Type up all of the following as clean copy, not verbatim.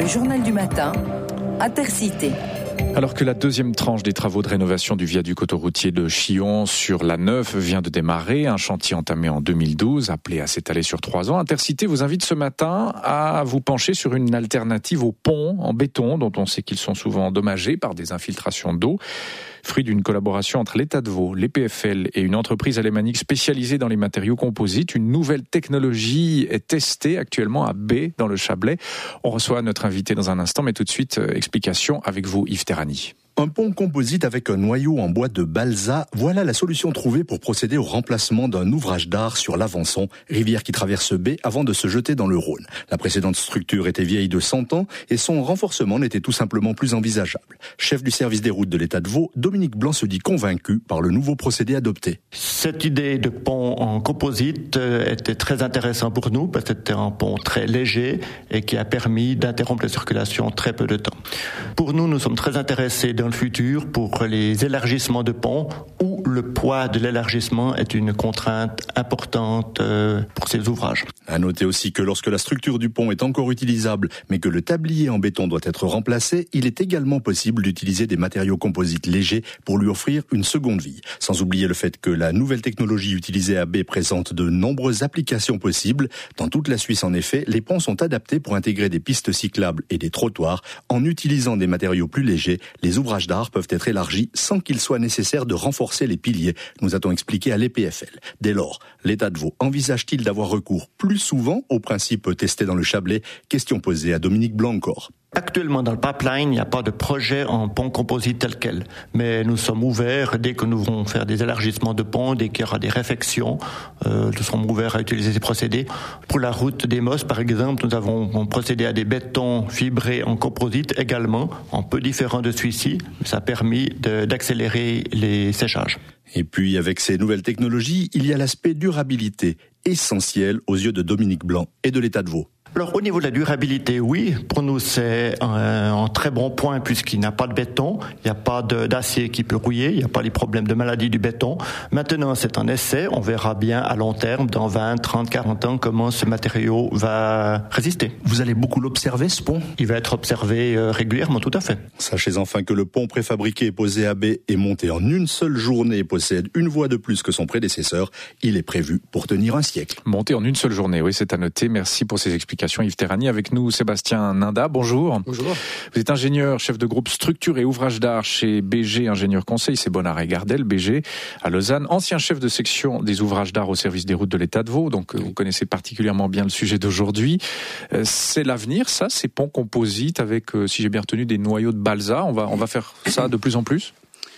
Le journal du matin, Intercité. Alors que la deuxième tranche des travaux de rénovation du viaduc autoroutier de Chillon sur la Neuve vient de démarrer, un chantier entamé en 2012, appelé à s'étaler sur 3 ans, Intercité vous invite ce matin à vous pencher sur une alternative aux ponts en béton, dont on sait qu'ils sont souvent endommagés par des infiltrations d'eau. Fruit d'une collaboration entre l'État de Vaud, les PFL et une entreprise alémanique spécialisée dans les matériaux composites, une nouvelle technologie est testée actuellement à B, dans le Chablais. On reçoit notre invité dans un instant, mais tout de suite, explication avec vous, Yves Terrani. Un pont composite avec un noyau en bois de balsa, voilà la solution trouvée pour procéder au remplacement d'un ouvrage d'art sur l'Avançon, rivière qui traverse B avant de se jeter dans le Rhône. La précédente structure était vieille de 100 ans et son renforcement n'était tout simplement plus envisageable. Chef du service des routes de l'État de Vaud, Dominique Blanc se dit convaincu par le nouveau procédé adopté. Cette idée de pont en composite était très intéressante pour nous parce que c'était un pont très léger et qui a permis d'interrompre la circulation en très peu de temps. Pour nous, nous sommes très intéressés dans le futur pour les élargissements de ponts où le poids de l'élargissement est une contrainte importante pour ces ouvrages. À noter aussi que lorsque la structure du pont est encore utilisable, mais que le tablier en béton doit être remplacé, il est également possible d'utiliser des matériaux composites légers pour lui offrir une seconde vie. Sans oublier le fait que la nouvelle technologie utilisée à B présente de nombreuses applications possibles. Dans toute la Suisse, en effet, les ponts sont adaptés pour intégrer des pistes cyclables et des trottoirs. En utilisant des matériaux plus légers, les ouvrages d'art peuvent être élargis sans qu'il soit nécessaire de renforcer les piliers, nous a-t-on expliqué à l'EPFL. Dès lors, l'État de Vaud envisage-t-il d'avoir recours plus souvent aux principes testés dans le Chablais? Question posée à Dominique Blanc encore. Actuellement, dans le pipeline, il n'y a pas de projet en pont composite tel quel. Mais nous sommes ouverts, dès que nous vont faire des élargissements de ponts, dès qu'il y aura des réfections, nous sommes ouverts à utiliser ces procédés. Pour la route d'Emos, par exemple, nous avons procédé à des bétons fibrés en composite également, un peu différent de celui-ci, mais ça a permis d'accélérer les séchages. Et puis, avec ces nouvelles technologies, il y a l'aspect durabilité, essentiel aux yeux de Dominique Blanc et de l'État de Vaud. Alors au niveau de la durabilité, oui, pour nous c'est un très bon point puisqu'il n'y a pas de béton, il n'y a pas d'acier qui peut rouiller, il n'y a pas les problèmes de maladie du béton. Maintenant c'est un essai, on verra bien à long terme, dans 20, 30, 40 ans, comment ce matériau va résister. Vous allez beaucoup l'observer ce pont ? Il va être observé régulièrement, tout à fait. Sachez enfin que le pont préfabriqué posé à B est monté en une seule journée et possède une voie de plus que son prédécesseur. Il est prévu pour tenir un siècle. Monté en une seule journée, oui, c'est à noter. Merci pour ces explications. Yves Terrani, avec nous Sébastien Ninda, bonjour. Bonjour. Vous êtes ingénieur, chef de groupe structure et ouvrage d'art chez BG Ingénieur Conseil, c'est Bonnard et Gardel, BG, à Lausanne, ancien chef de section des ouvrages d'art au service des routes de l'État de Vaud, donc vous connaissez particulièrement bien le sujet d'aujourd'hui. C'est l'avenir, ça, ces ponts composites avec, si j'ai bien retenu, des noyaux de balsa, on va faire ça de plus en plus ?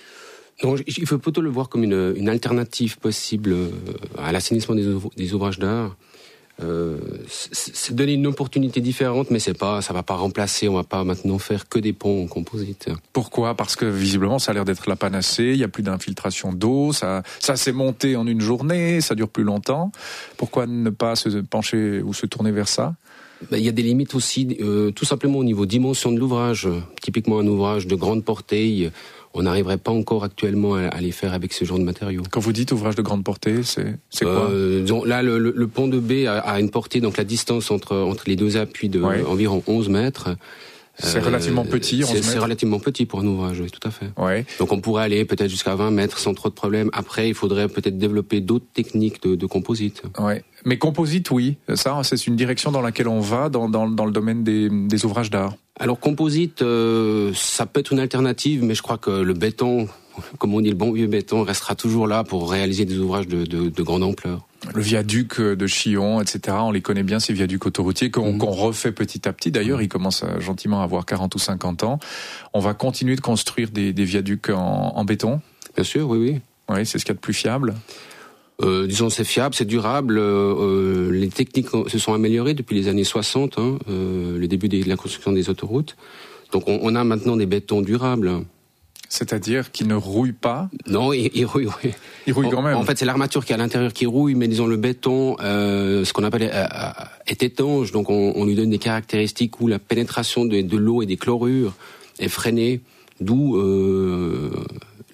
Non, il faut plutôt le voir comme une alternative possible à l'assainissement des ouvrages d'art. C'est donner une opportunité différente, mais ça va pas remplacer, on va pas maintenant faire que des ponts en composite. Pourquoi ? Parce que visiblement ça a l'air d'être la panacée, il y a plus d'infiltration d'eau, ça s'est monté en une journée, ça dure plus longtemps. Pourquoi ne pas se pencher ou se tourner vers ça ? Il y a des limites aussi, tout simplement au niveau dimension de l'ouvrage. Typiquement un ouvrage de grande portée, on n'arriverait pas encore actuellement à les faire avec ce genre de matériaux. Quand vous dites ouvrage de grande portée, c'est quoi ? Là, le pont de B a une portée, donc la distance entre les deux appuis de environ 11 mètres. C'est relativement petit, 11 mètres. C'est relativement petit pour un ouvrage, oui, tout à fait. Ouais. Donc on pourrait aller peut-être jusqu'à 20 mètres sans trop de problèmes. Après, il faudrait peut-être développer d'autres techniques de composite. Ouais. Mais composite, oui. Ça, c'est une direction dans laquelle on va dans le domaine des ouvrages d'art. Alors composite, ça peut être une alternative, mais je crois que le béton, comme on dit, le bon vieux béton, restera toujours là pour réaliser des ouvrages de grande ampleur. Le viaduc de Chillon, etc., on les connaît bien, ces viaducs autoroutiers qu'on refait petit à petit. D'ailleurs, ils commencent gentiment à avoir 40 ou 50 ans. On va continuer de construire des viaducs en béton ? Bien sûr, oui. Oui, c'est ce qu'il y a de plus fiable. Disons, c'est fiable, c'est durable. Les techniques se sont améliorées depuis les années 60, le début de la construction des autoroutes. Donc, on a maintenant des bétons durables. C'est-à-dire qu'ils ne rouillent pas ? Non, ils rouillent. Ils rouillent quand même. En fait, c'est l'armature qui est à l'intérieur qui rouille, mais disons le béton, ce qu'on appelle est étanche, donc on lui donne des caractéristiques où la pénétration de l'eau et des chlorures est freinée, d'où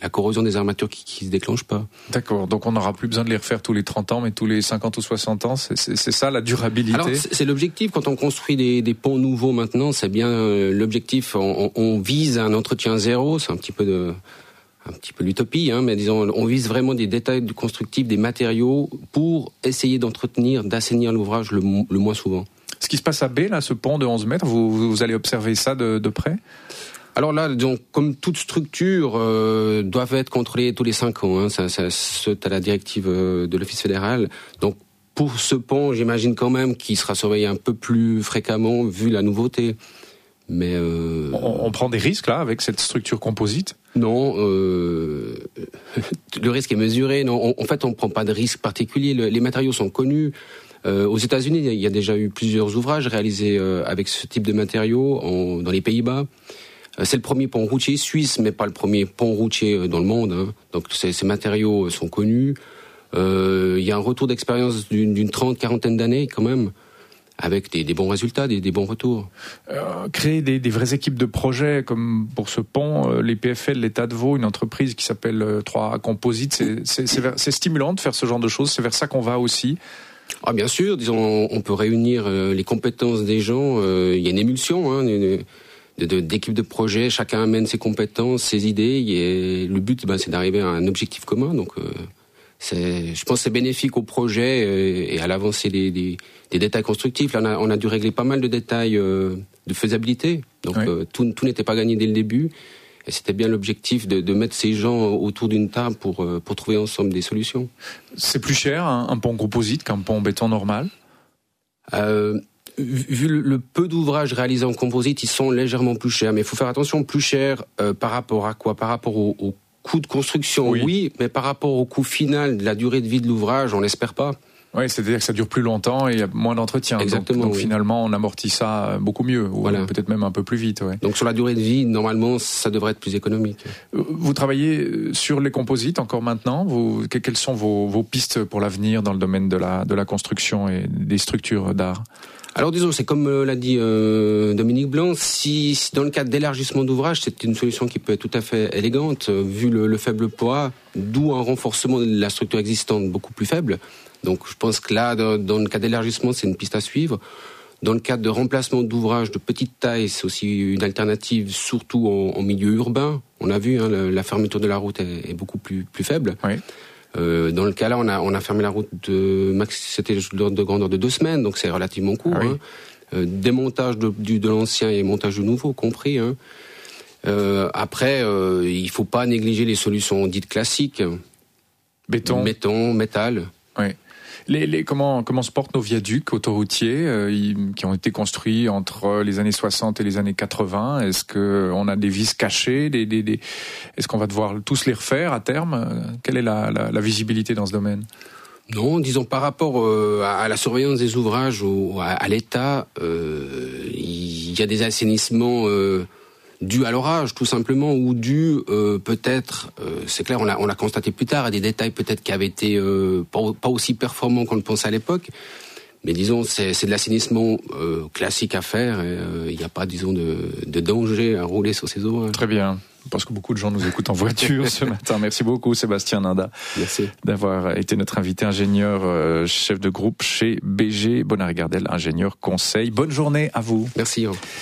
la corrosion des armatures qui se déclenche pas. D'accord, donc on n'aura plus besoin de les refaire tous les 30 ans, mais tous les 50 ou 60 ans, c'est ça la durabilité? Alors c'est l'objectif, quand on construit des ponts nouveaux maintenant, c'est bien l'objectif, on vise un entretien zéro, c'est un petit peu l'utopie, hein, mais disons, on vise vraiment des détails constructifs, des matériaux, pour essayer d'assainir l'ouvrage le moins souvent. Ce qui se passe à B, là, ce pont de 11 mètres, vous allez observer ça de près? Alors là, donc, comme toute structure, doivent être contrôlées tous les 5 ans. Hein, c'est à la directive de l'Office fédéral. Donc, pour ce pont, j'imagine quand même qu'il sera surveillé un peu plus fréquemment, vu la nouveauté. Mais on prend des risques, là, avec cette structure composite? Non, le risque est mesuré. Non, en fait, on ne prend pas de risque particulier. Les matériaux sont connus. Aux États-Unis, il y a déjà eu plusieurs ouvrages réalisés avec ce type de matériaux dans les Pays-Bas. C'est le premier pont routier suisse, mais pas le premier pont routier dans le monde. Hein. Donc ces matériaux sont connus. Il y a un retour d'expérience d'une quarantaine d'années quand même, avec des bons résultats, des bons retours. Créer des vraies équipes de projet, comme pour ce pont, les PFL, l'État de Vaud, une entreprise qui s'appelle 3 Composites, c'est stimulant de faire ce genre de choses, c'est vers ça qu'on va aussi. Ah bien sûr, disons, on peut réunir les compétences des gens. Il y a une émulsion d'équipes de projet. Chacun amène ses compétences, ses idées. Et le but, c'est d'arriver à un objectif commun. Donc, je pense que c'est bénéfique au projet et à l'avancée des détails constructifs. Là, on a dû régler pas mal de détails de faisabilité. Donc, oui. Tout n'était pas gagné dès le début. Et c'était bien l'objectif de mettre ces gens autour d'une table pour trouver ensemble des solutions. C'est plus cher un pont composite qu'un pont en béton normal? Vu le peu d'ouvrages réalisés en composite, ils sont légèrement plus chers. Mais il faut faire attention, plus cher par rapport à quoi? Par rapport au coût de construction, oui, mais par rapport au coût final de la durée de vie de l'ouvrage, on l'espère pas. Oui, c'est-à-dire que ça dure plus longtemps et il y a moins d'entretien. Exactement. Donc finalement, on amortit ça beaucoup mieux, ou peut-être même un peu plus vite. Ouais. Donc sur la durée de vie, normalement, ça devrait être plus économique. Vous travaillez sur les composites encore maintenant. Quelles sont vos pistes pour l'avenir dans le domaine de la construction et des structures d'art? Alors disons, c'est comme l'a dit Dominique Blanc, si dans le cadre d'élargissement d'ouvrage, c'est une solution qui peut être tout à fait élégante, vu le faible poids, d'où un renforcement de la structure existante beaucoup plus faible. Donc je pense que là, dans le cas d'élargissement, c'est une piste à suivre. Dans le cadre de remplacement d'ouvrages de petite taille, c'est aussi une alternative, surtout en milieu urbain. On a vu, la fermeture de la route est beaucoup plus faible. Oui. Dans le cas là, on a fermé la route c'était de grandeur de 2 semaines, donc c'est relativement court. Ah oui. Démontage de l'ancien et montage du nouveau compris. Après, il faut pas négliger les solutions dites classiques. Béton, métal. Oui. Comment se portent nos viaducs autoroutiers qui ont été construits entre les années 60 et les années 80? Est-ce qu'on a des vis cachées? Est-ce qu'on va devoir tous les refaire à terme? Quelle est la visibilité dans ce domaine? Non, disons par rapport à la surveillance des ouvrages ou à l'État, il y a des assainissements dû à l'orage, tout simplement, ou dû peut-être, c'est clair, on l'a constaté plus tard, à des détails peut-être qui avaient été pas aussi performants qu'on le pensait à l'époque, mais disons, c'est de l'assainissement classique à faire, il n'y a pas, disons, de danger à rouler sur ces ouvrages. Très bien. Je pense que beaucoup de gens nous écoutent en voiture ce matin. Merci beaucoup Sébastien Ninda. Merci. D'avoir été notre invité, ingénieur, chef de groupe chez BG Bonnard et Gardel, ingénieur conseil. Bonne journée à vous. Merci.